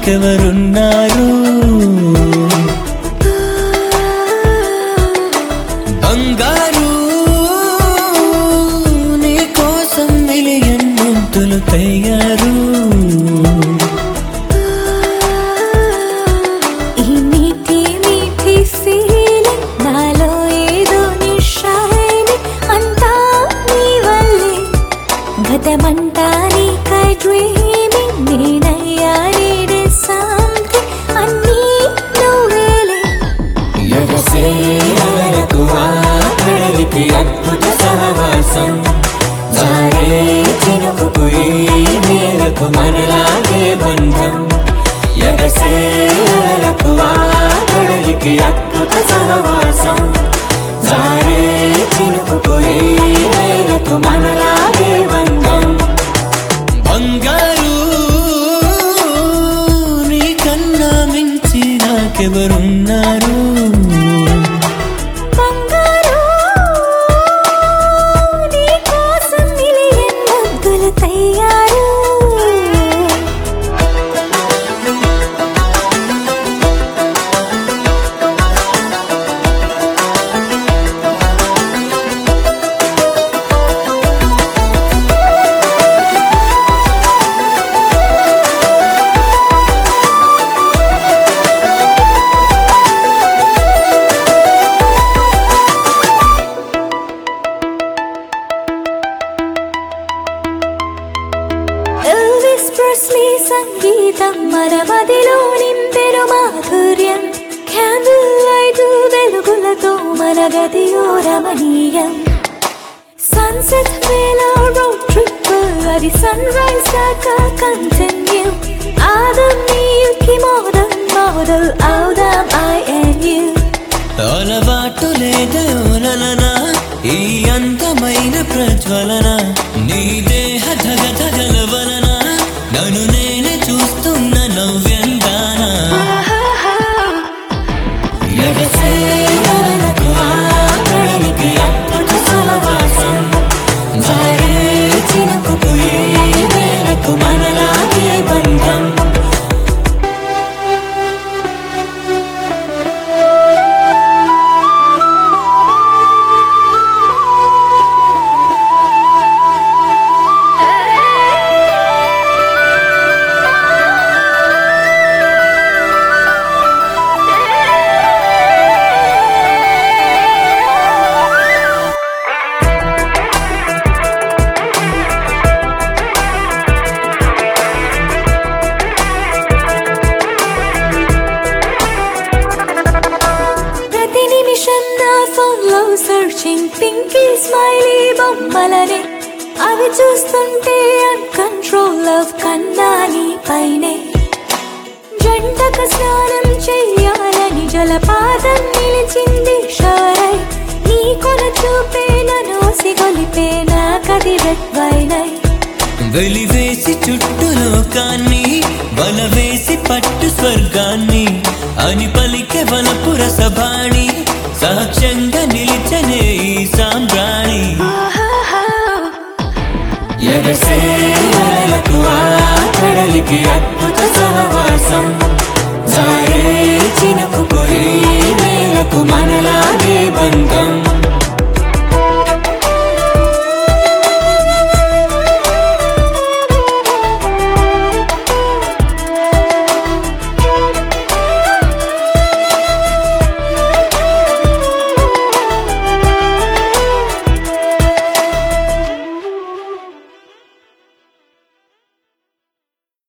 నాకెవరున్నారు బంగారు నీ కోసం మిలియన్ ముద్దులు తయారు గతమంటాని కై డ్రీమింగ్ నేనయ్యా నీడే సంథింగ్ అన్నీ నువ్వేలే ఎగసే అలలకు ఆకడలికి అద్భుత సహవాసం జారే చినుకుకు ఈ నేలకు మనలాగే బంధం ఎగసే అలలకు ఆకడలికి అద్భుత సహవాసం జారే చినుకుకు ఈ నేలకు మనలాగే బంధం బంగారు నీ కన్నా మించి నాకెవరున్నారు బంగారు నీ కోసం మిలియన్ ముద్దులు తయారు సంగీతం మన మదిలో నింపెను మాధుర్యం క్యాండిల్ లైట్ వెలుగులతో మన గదిలో రమణీయం సన్సెట్ వేళ రోడ్ ట్రిప్ అది సన్ రైజ్ దాకా కంటిన్యూ ఆదం నీకి మోడల్ అవుదాం I and you అలవాటు లేదోలన ఈ అందమైన ప్రజ్వలన నీ దేహ ధగధగల వలన నన్ను నేనే చూస్తున్న నవ్యంగానా ఎగసే అలలకు ఆకడలికి అద్భుత సహవాసం జారే చినుకుకు ఈ నేలకు మనలాగే బంధం సర్చింగ్ పింకీ స్మైలీ బొమ్మలనే అవి చూస్తుంటే అన్కంట్రోల్ లవ్ కన్నాని పైనే జంటక స్నానం చెయ్యాలని జలపాతం నిలిచింది షవరై నీ కొన చూపే నోసి గొలిపే నా కది వెట్వైనై వెలివేసి చుట్టూ లోకాన్ని వలవేసి పట్టు స్వర్గాన్ని అని పలికే వలపు రసబాణి సాక్ష్యంగా నిలిచనే ఈ సాంబ్రాణి ఎగసే అలలకు ఆకడలికి అద్భుత సహవాసం జారే చినుకుకు ఈ నేలకు మనలాగే బంధం